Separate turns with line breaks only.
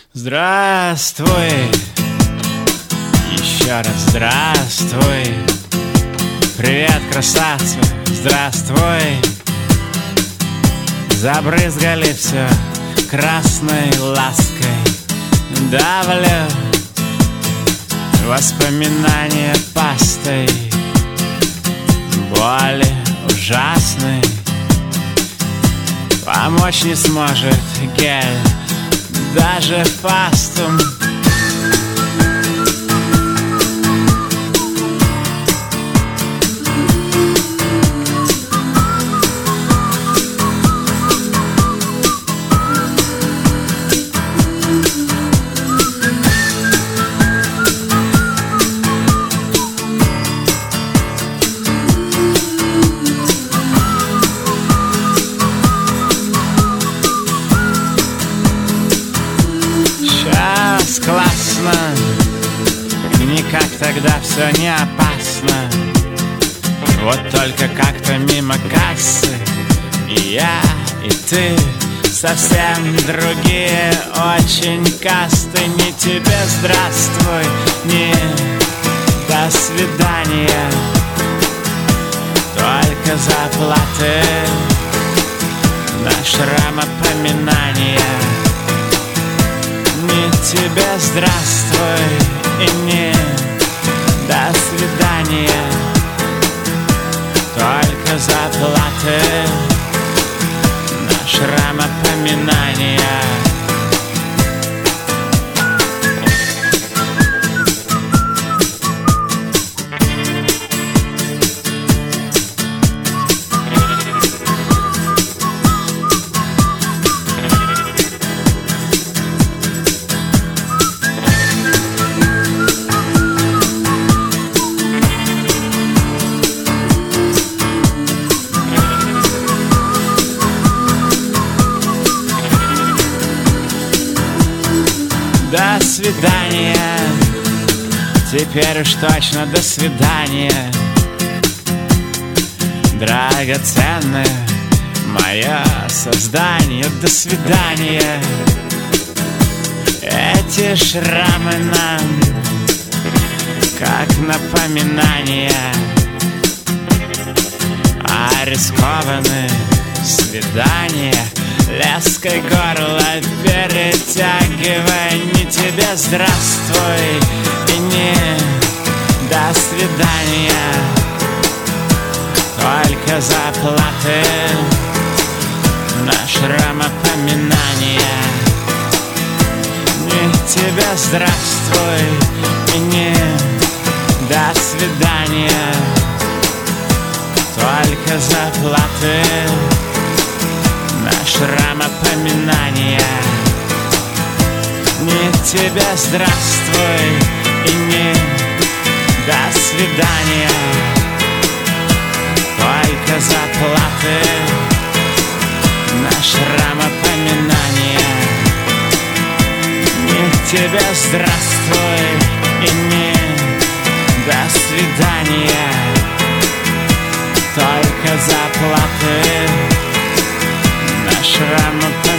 Здравствуй, еще раз здравствуй. Привет, красавцы, здравствуй. Забрызгали все красной лаской. Давлю воспоминания пастой, боли ужасной. Помочь не сможет гель, даже фастум. Классно, не как тогда, все не опасно. Вот только как-то мимо кассы и я, и ты совсем другие, очень касты. Не тебе здравствуй, не до свидания, только заплаты на шрам опоминания. Не тебе здравствуй и не до свидания, только заплаты на шрам опоминания. До свидания, теперь уж точно до свидания. Драгоценное мое создание, до свидания. Эти шрамы нам как напоминание о рискованных свиданиях. Леской горло перетягивай, не тебе здравствуй и не до свидания, только заплаты на шрам опоминания. Не тебе здравствуй и не до свидания, только заплаты на шрам опоминания. Не тебе здравствуй и не до свидания, только заплаты на шрам опоминания. Не тебе здравствуй и не до свидания, только заплаты на шрам опоминания.